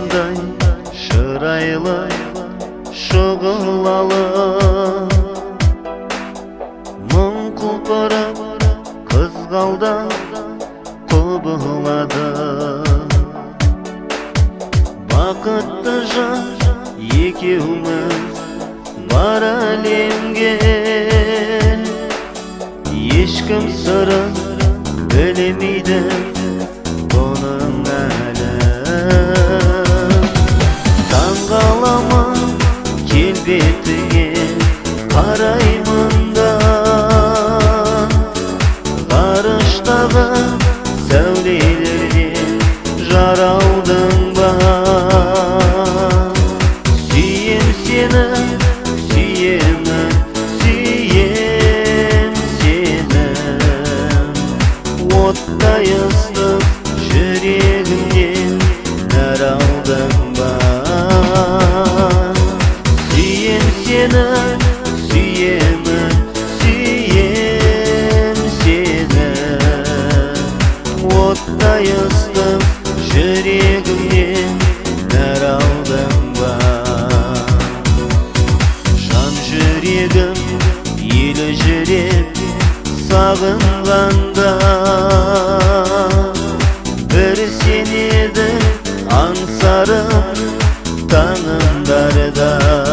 қандай шырайлы шұғылалы, мың құлпырып қызғалдақ құбылады. Бақытты жан екеуміз бар әлемге, ешкім сырын білмейді бұның әлі. Таңғаламын келбетіңе қараймын да, ғарыштағы сәулелерден жаралдың ба. Сүйем сені, сүйемін, сүйем сені, оттай ыстық жүрегімнен нәр алдың ба. Сүйем сені, сүйемін, сүйем сені, оттай ыстық жүрегімнен нәр алдың ба. Жан жүрегім елі жүрек сағынғанда, бір сен едің аңсарым таңымдарда.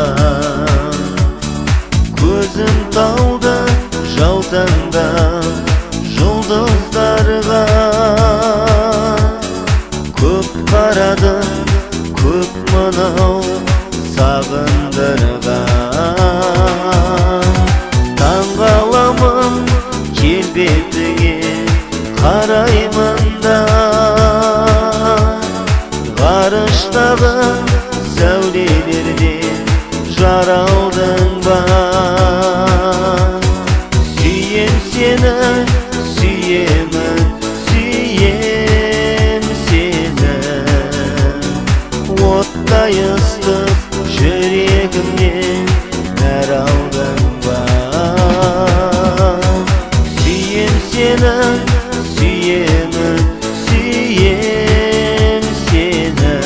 Көзім талды жаутаңда жұлдыздарға, көп қарадым көп мынау сағындырған. Таңғаламын келбетіңе қараймын да, ғарыштағы сәулелерден жаралдың ба. Сүйем сені, сүйемін, сүйем сені, оттай ыстық жүрегімнен нәр алдың ба. Сүйем сені, сүйемін, сүйем сені,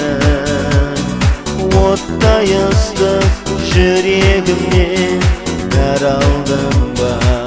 оттай ыстық жүрегімнен нәр алдың ба.